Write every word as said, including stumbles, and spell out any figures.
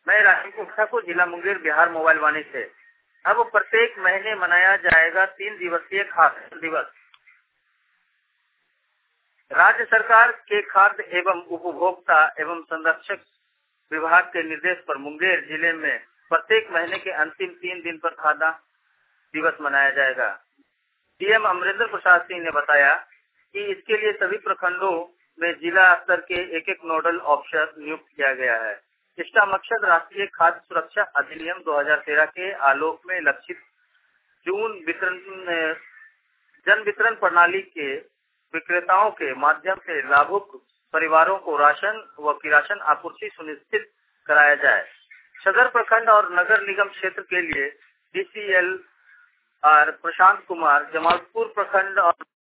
मैं राजीव ठाकुर, जिला मुंगेर, बिहार मोबाइल वाणी से। अब प्रत्येक महीने मनाया जाएगा तीन दिवसीय खाद्य दिवस। राज्य सरकार के खाद्य एवं उपभोक्ता एवं संरक्षक विभाग के निर्देश पर मुंगेर जिले में प्रत्येक महीने के अंतिम तीन दिन पर खाद्य दिवस मनाया जाएगा। डीएम अमरेंद्र प्रसाद सिंह ने बताया कि इसके लिए सभी प्रखंडों में जिला स्तर के एक एक नोडल ऑफिसर नियुक्त किया गया है। इसका मकसद राष्ट्रीय खाद्य सुरक्षा अधिनियम दो हज़ार तेरह के आलोक में लक्षित जून वितरण जन वितरण प्रणाली के विक्रेताओं के माध्यम से लाभुक परिवारों को राशन व किरासन आपूर्ति सुनिश्चित कराया जाए। सदर प्रखंड और नगर निगम क्षेत्र के लिए डीसीएल आर प्रशांत कुमार, जमालपुर प्रखंड और